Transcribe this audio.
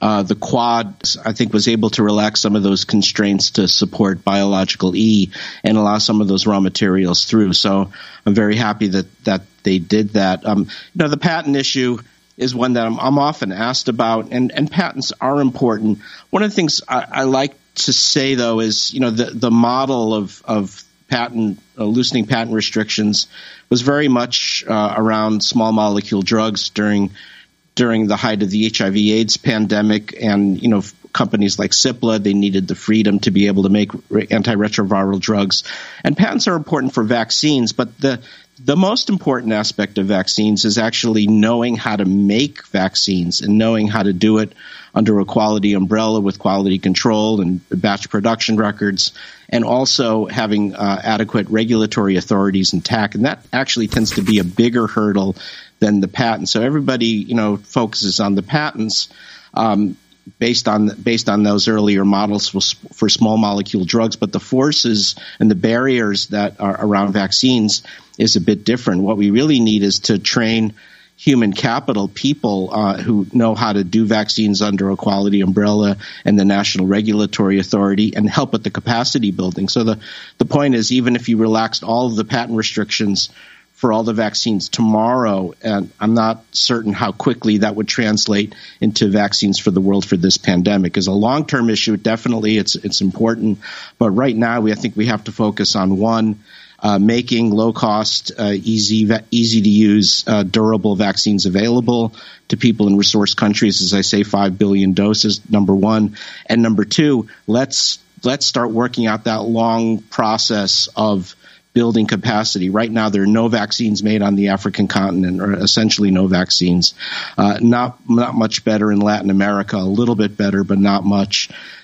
The Quad, I think, was able to relax some of those constraints to support biological E and allow some of those raw materials through. So I'm very happy that they did that. The patent issue is one that I'm often asked about, and patents are important. One of the things I like to say, though, is the model of patent loosening patent restrictions was very much around small molecule drugs during the height of the HIV/AIDS pandemic, and companies like Cipla, they needed the freedom to be able to make antiretroviral drugs. And patents are important for vaccines, but the most important aspect of vaccines is actually knowing how to make vaccines and knowing how to do it under a quality umbrella with quality control and batch production records, and also having adequate regulatory authorities intact. And that actually tends to be a bigger hurdle than the patent. So everybody, focuses on the patents based on those earlier models for small molecule drugs, but the forces and the barriers that are around vaccines is a bit different. What we really need is to train human capital, people who know how to do vaccines under a quality umbrella and the National Regulatory Authority, and help with the capacity building. So the point is, even if you relaxed all of the patent restrictions for all the vaccines tomorrow, and I'm not certain how quickly that would translate into vaccines for the world for this pandemic. As a long-term issue, definitely it's important, but right now I think we have to focus on making low-cost, easy-to-use, durable vaccines available to people in resource countries. As I say, 5 billion doses, number one. And number two, let's start working out that long process of building capacity. Right now, there are no vaccines made on the African continent, or essentially no vaccines. Not much better in Latin America, a little bit better, but not much.